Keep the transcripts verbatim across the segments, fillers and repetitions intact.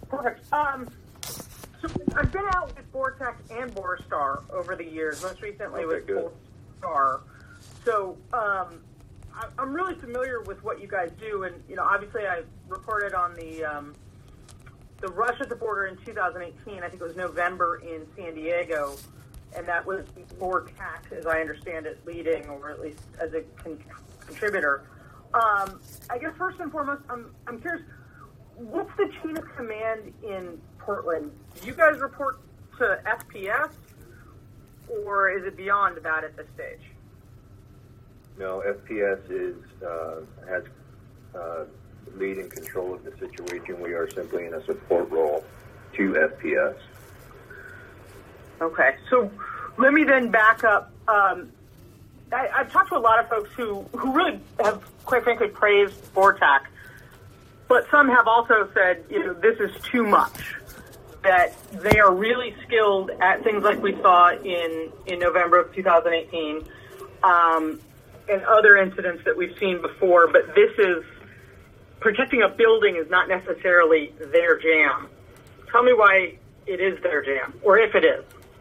Perfect. Um, so I've been out with Vortec and Borstar over the years, most recently okay, with good. Borstar. So um, I, I'm really familiar with what you guys do, and you know, obviously I reported on the um, the rush at the border in two thousand eighteen. I think it was November in San Diego, and that was Vortec, as I understand it, leading, or at least as a con- contributor. Um, I guess first and foremost, I'm I'm curious. What's the chain of command in Portland? Do you guys report to F P S, or is it beyond that at this stage? No, F P S is uh, has uh, lead and control of the situation. We are simply in a support role to F P S. Okay, so let me then back up. Um, I, I've talked to a lot of folks who, who really have, quite frankly, praised Vortec. But some have also said, you know, this is too much, that they are really skilled at things like we saw in, in November of two thousand eighteen um, and other incidents that we've seen before. But this is, protecting a building is not necessarily their jam. Tell me why it is their jam, or if it is.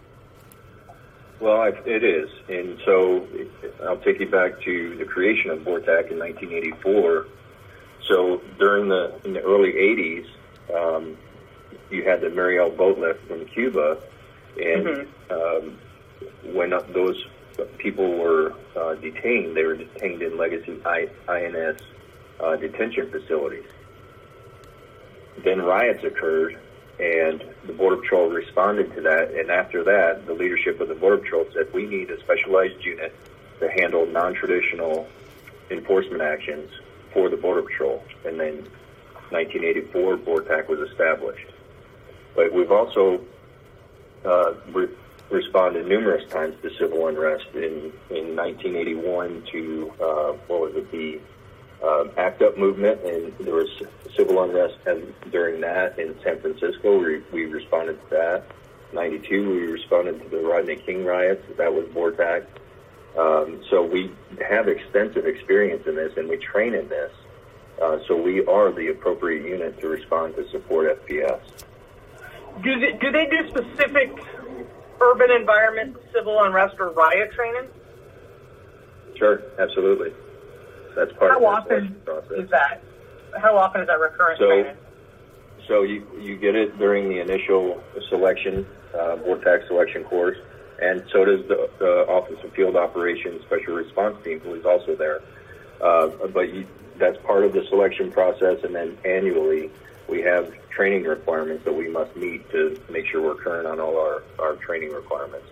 Well, it is. And so I'll take you back to the creation of Vortec in nineteen eighty-four. So during the in the early eighties, um, you had the Mariel boat lift from Cuba, and mm-hmm. um, when those people were uh, detained, they were detained in legacy I N S uh, detention facilities. Then riots occurred, and the Border Patrol responded to that. And after that, the leadership of the Border Patrol said, we need a specialized unit to handle non-traditional enforcement actions for the Border Patrol. And then nineteen eighty-four, Vortec was established. But we've also uh, re- responded numerous times to civil unrest. In, in nineteen eighty-one to, uh, what was it, the uh, ACT UP movement, and there was civil unrest during that in San Francisco. We, we responded to that. ninety-two, we responded to the Rodney King riots. That was Vortec. Um, so we have extensive experience in this, and we train in this. Uh, so we are the appropriate unit to respond to support F P S. Do they, do they do specific urban environment, civil unrest, or riot training? Sure, absolutely. That's part How of the often process. is that? How often is that recurrent so, training? So you you get it during the initial selection, uh, Vortec selection course. And so does the, the Office of Field Operations Special Response Team, who is also there. Uh, but you, that's part of the selection process, and then annually we have training requirements that we must meet to make sure we're current on all our, our training requirements.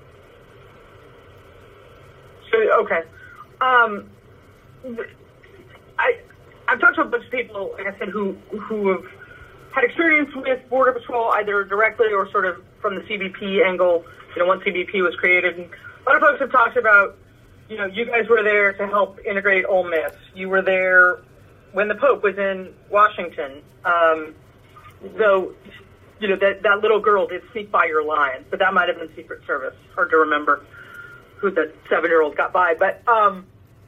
So, okay. Um, I, I've talked to a bunch of people, like I said, who, who have had experience with Border Patrol, either directly or sort of from the C B P angle, you know, once C B P was created. And a lot of folks have talked about, you know, you guys were there to help integrate Ole Miss. You were there when the Pope was in Washington. Um, though, you know, that, that little girl did sneak by your lines, but that might have been Secret Service. Hard to remember who the seven-year-old got by. But um,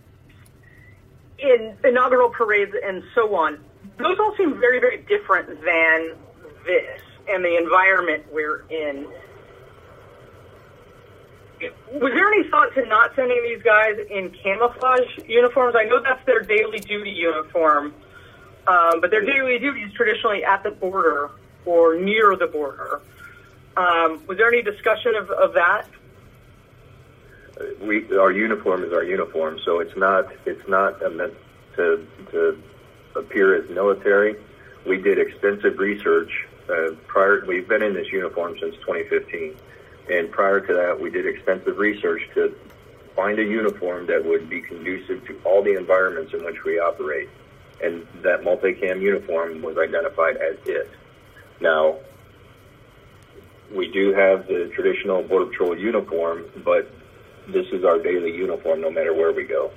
in inaugural parades and so on, those all seem very, very different than this and the environment we're in. Was there any thought to not sending these guys in camouflage uniforms? I know that's their daily duty uniform, um, but their daily duty is traditionally at the border or near the border. Um, was there any discussion of, of that? We, our uniform is our uniform, so it's not it's not meant to to appear as military. We did extensive research uh, prior. We've been in this uniform since twenty fifteen. And prior to that, we did extensive research to find a uniform that would be conducive to all the environments in which we operate. And that multicam uniform was identified as it. Now, we do have the traditional Border Patrol uniform, but this is our daily uniform no matter where we go.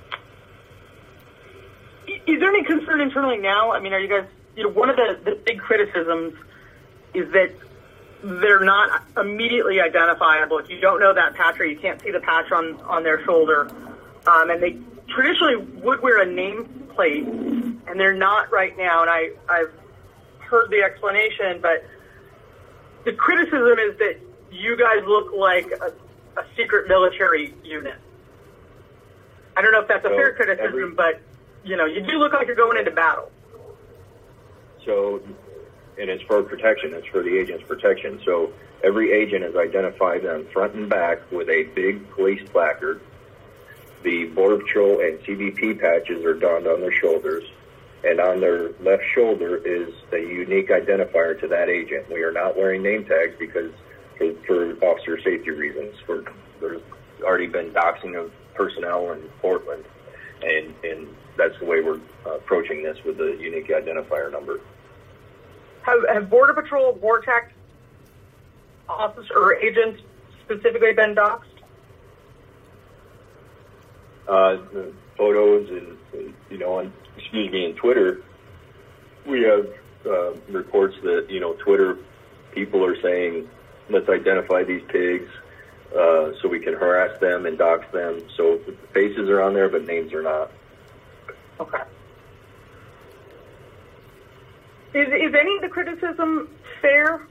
Is there any concern internally now? I mean, are you guys, you know, one of the, the big criticisms is that they're not immediately identifiable. If you don't know that patch or you can't see the patch on, on their shoulder, um, and they traditionally would wear a nameplate, and they're not right now. And I, I've heard the explanation, but the criticism is that you guys look like a, a secret military unit. I don't know if that's a so fair criticism, every, but, you know, you do look like you're going into battle. So, and it's for protection. It's for the agent's protection. So every agent is identified on front and back with a big police placard. The Border Patrol and C B P patches are donned on their shoulders. And on their left shoulder is a unique identifier to that agent. We are not wearing name tags because for, for officer safety reasons. For, there's already been doxing of personnel in Portland, and, and that's the way we're uh, approaching this with the unique identifier number. Have, have Border Patrol, BORTAC officers or agents specifically been doxed? Uh, the photos and, you know, on, excuse me, in Twitter, we have uh, reports that, you know, Twitter people are saying, let's identify these pigs uh, so we can harass them and dox them. So the faces are on there, but names are not. Okay. Is, is any of the criticism fair?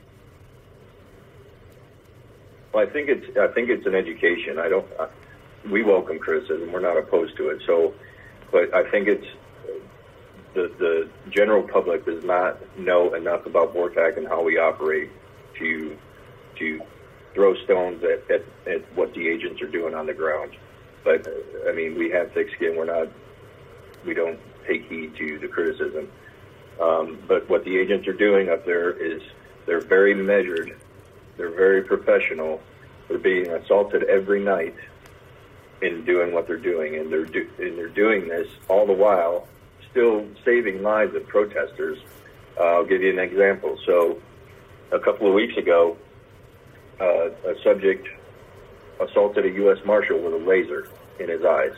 Well, I think it's I think it's an education. I don't. I, we welcome criticism. We're not opposed to it. So, but I think it's the the general public does not know enough about BORTAC and how we operate to to throw stones at, at, at what the agents are doing on the ground. But I mean, we have thick skin. We're not. We don't take heed to the criticism. Um, but what the agents are doing up there is they're very measured. They're very professional. They're being assaulted every night in doing what they're doing, and they're do, and they're doing this all the while still saving lives of protesters. Uh, I'll give you an example. So, a couple of weeks ago, uh, a subject assaulted a U S Marshal with a laser in his eyes.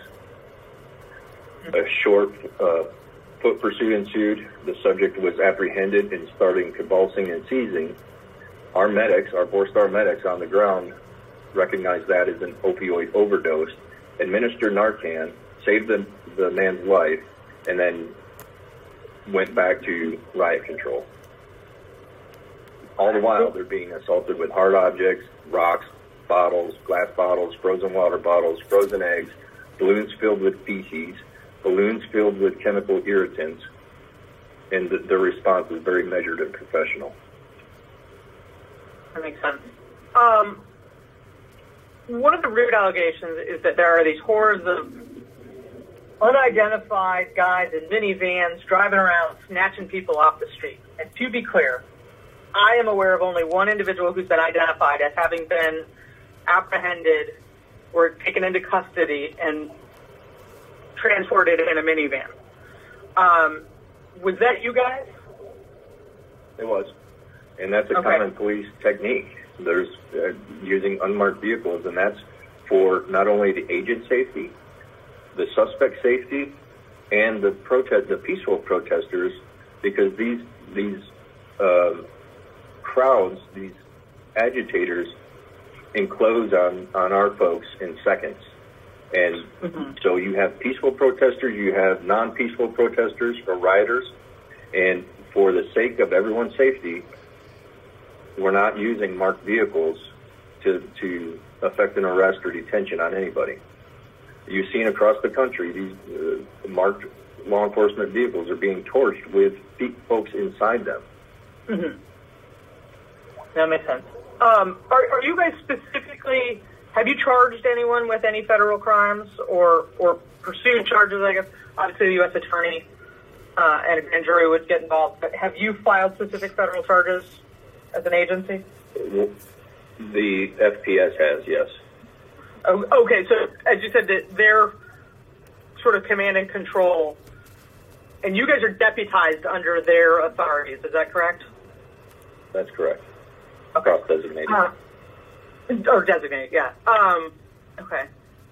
A short uh, foot pursuit ensued. The subject was apprehended and started convulsing and seizing. Our medics, our four-star medics on the ground, recognized that as an opioid overdose, administered Narcan, saved the, the man's life, and then went back to riot control. All the while, they're being assaulted with hard objects, rocks, bottles, glass bottles, frozen water bottles, frozen eggs, balloons filled with feces, balloons filled with chemical irritants, and the, the response is very measured and professional. That makes sense. Um, one of the rude allegations is that there are these hordes of unidentified guys in minivans driving around snatching people off the street. And to be clear, I am aware of only one individual who's been identified as having been apprehended or taken into custody and transported in a minivan. Um, was that you guys? It was. And that's a okay. common police technique. There's uh, using unmarked vehicles, and that's for not only the agent safety, the suspect safety, and the protest, the peaceful protesters, because these these uh, crowds, these agitators, enclose on, on our folks in seconds. And mm-hmm. so you have peaceful protesters, you have non-peaceful protesters or rioters, and for the sake of everyone's safety, we're not using marked vehicles to to effect an arrest or detention on anybody. You've seen across the country these uh, marked law enforcement vehicles are being torched with folks inside them. Mm-hmm. That makes sense. Um, are, are you guys specifically, have you charged anyone with any federal crimes or, or pursued charges, I guess? Obviously, the U S attorney uh, and a grand jury would get involved, but have you filed specific federal charges as an agency? The F P S has, yes. Oh, okay, so as you said, that they're sort of command and control, and you guys are deputized under their authorities, is that correct? That's correct. Okay. Cross-designated. Uh, or designated, yeah. Um, okay.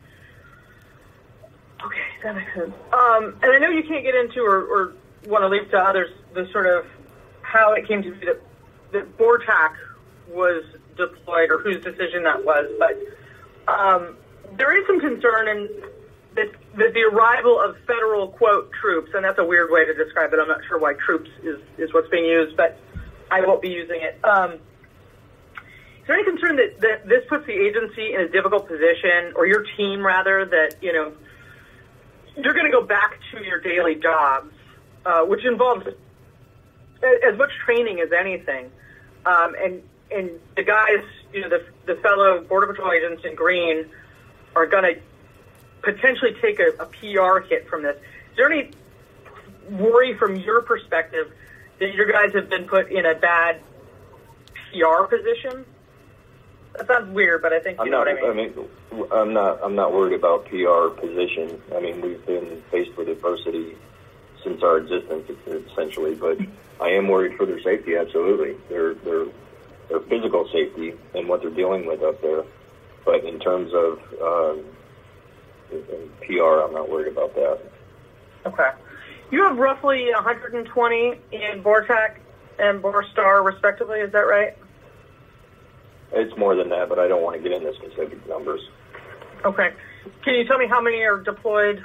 Okay, that makes sense. Um, and I know you can't get into or, or want to leave to others the sort of how it came to be that, that BORTAC was deployed or whose decision that was, but um, there is some concern in, that, that the arrival of federal, quote, troops, and that's a weird way to describe it. I'm not sure why troops is, is what's being used, but I won't be using it. Um, is there any concern that, that this puts the agency in a difficult position, or your team, rather, that, you know, you're going to go back to your daily jobs, uh, which involves as much training as anything, um, and and the guys, you know, the the fellow Border Patrol agents in green are going to potentially take a, a P R hit from this. Is there any worry from your perspective that your guys have been put in a bad P R position? That sounds weird, but I think you I'm know not, what I mean. I mean, I'm not. I'm not worried about P R position. I mean, we've been faced with adversity since our existence, essentially. But I am worried for their safety. Absolutely, their their their physical safety and what they're dealing with up there. But in terms of um, P R, I'm not worried about that. Okay, you have roughly one hundred twenty in BORTAC and BORSTAR, respectively. Is that right? It's more than that, but I don't want to get into specific numbers. Okay. Can you tell me how many are deployed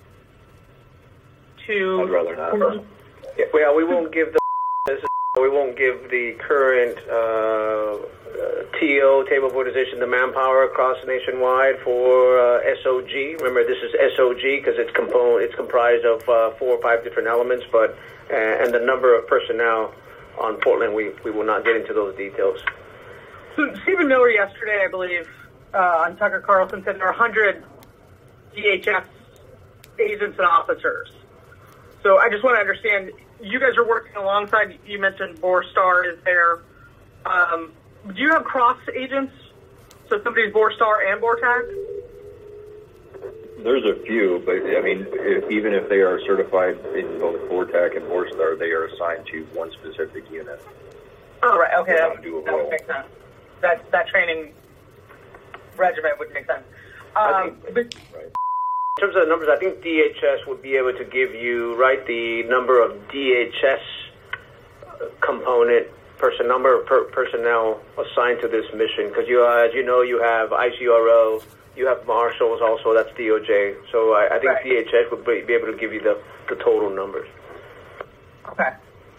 to... I'd rather not. Yeah, well, we won't give the we won't give the current uh, uh, T O, table of organization, the manpower across nationwide for uh, S O G. Remember, this is S O G because it's component. It's comprised of uh, four or five different elements, but uh, and the number of personnel on Portland, we we will not get into those details. So Stephen Miller yesterday, I believe, uh, on Tucker Carlson said there are one hundred D H S agents and officers. So I just want to understand, you guys are working alongside, you mentioned BORSTAR is there. Um, do you have cross agents? So somebody's BORSTAR and BORTAC? There's a few, but I mean, if, even if they are certified in both BORTAC and BORSTAR, they are assigned to one specific unit. Oh, right. Okay, They that, don't do a that would role. make sense. That, that training regimen would make sense. Um, but, Right. In terms of the numbers, I think D H S would be able to give you, right, the number of D H S component person number of per, personnel assigned to this mission. Because you, uh, as you know, you have I C R O, you have marshals also. That's D O J. So I, I think right. D H S would be, be able to give you the, the total numbers. okay.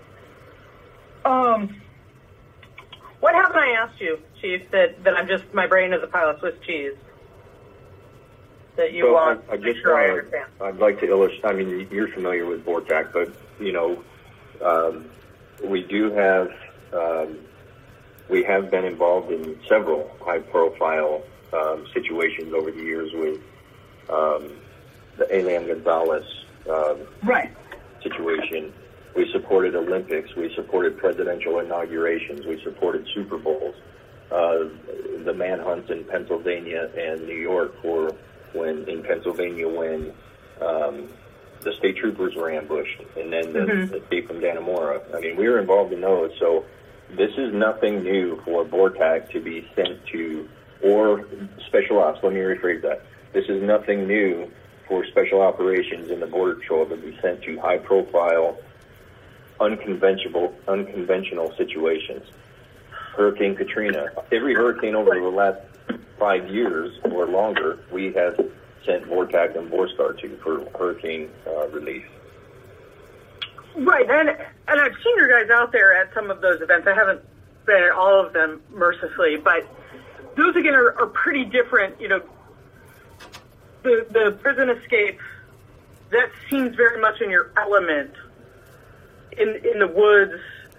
Um, what haven't I asked you, Chief, that, that I'm just, my brain is a pile of Swiss cheese? That you So want I, I to make just sure I wanna- understand. I'd like to illustrate. I mean, you're familiar with BORTAC, but you know, um, we do have um, we have been involved in several high-profile um, situations over the years with um, the Elian Gonzalez um, Right. situation. We supported Olympics. We supported presidential inaugurations. We supported Super Bowls. Uh, the manhunts in Pennsylvania and New York for when in Pennsylvania when um, the state troopers were ambushed, and then the, Mhm. the escape from Dannemora. I mean, we were involved in those. So this is nothing new for BORTAC to be sent to, or special ops. Let me rephrase that. This is nothing new for special operations in the Border Patrol to be sent to high-profile, unconventional, unconventional situations. Hurricane Katrina. Every hurricane over the last five years or longer, we have sent BORTAC and BORSTAR to for hurricane uh, relief. Right, and and I've seen your guys out there at some of those events. I haven't been at all of them, mercifully, but those again are, are pretty different. You know, the the prison escape, that seems very much in your element. In in the woods,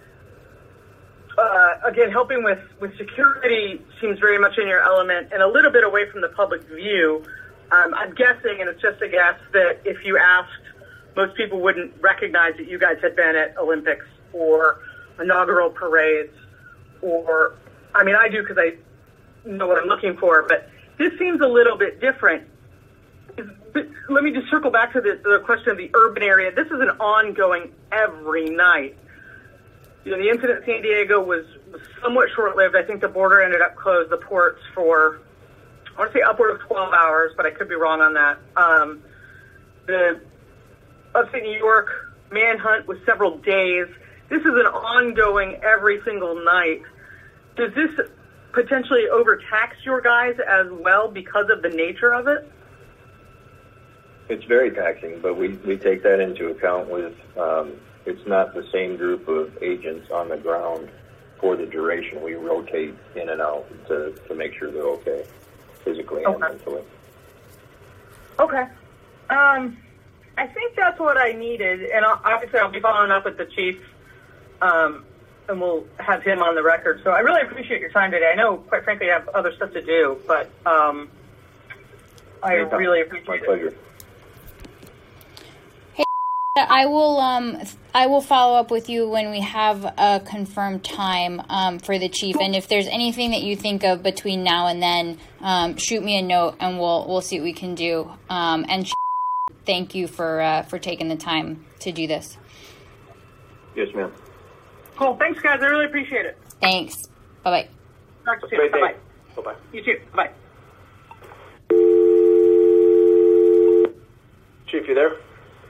uh, again, helping with, with security seems very much in your element and a little bit away from the public view. Um, I'm guessing, and it's just a guess, that if you asked, most people wouldn't recognize that you guys had been at Olympics or inaugural parades, or, I mean, I do because I know what I'm looking for, but this seems a little bit different. Let me just circle back to the, the question of the urban area. This is an ongoing every night. You know, the incident in San Diego was, was somewhat short-lived. I think the border ended up closed, the ports, for, I want to say upward of twelve hours, but I could be wrong on that. Um, the upstate New York manhunt was several days. This is an ongoing every single night. Does this potentially overtax your guys as well because of the nature of it? it's very taxing, but we, we take that into account with, um, it's not the same group of agents on the ground for the duration. We rotate in and out to, to make sure they're okay, physically and Okay. mentally. Okay. Um, I think that's what I needed, and I'll, obviously I'll be following up with the chief, um, and we'll have him on the record. So I really appreciate your time today. I know, quite frankly, I have other stuff to do, but um, I Anytime. really appreciate My it. pleasure. I will um I will follow up with you when we have a confirmed time um, for the chief, and if there's anything that you think of between now and then, um, shoot me a note and we'll we'll see what we can do. Um, and thank you for uh, for taking the time to do this. Yes, ma'am. Cool. Thanks, guys. I really appreciate it. Thanks. Bye bye. Talk to you Great soon. day. Bye-bye. Bye-bye. You too. Bye. Chief, you there?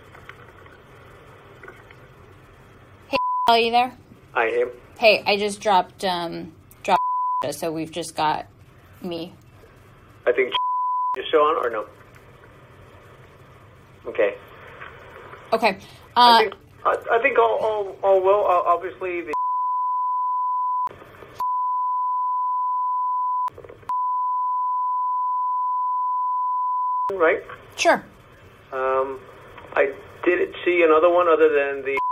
Are you there? I am. Hey, I just dropped um dropped so we've just got me. I think you're still on or no? Okay. Okay. Uh, I think I, I think all all, all well. Uh, obviously the right. sure. Um, I did see another one other than the